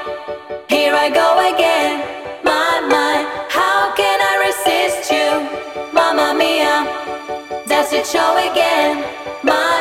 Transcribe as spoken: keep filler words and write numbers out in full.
Here I go again, my, my. How can I resist you? Mamma mia, does it show again? My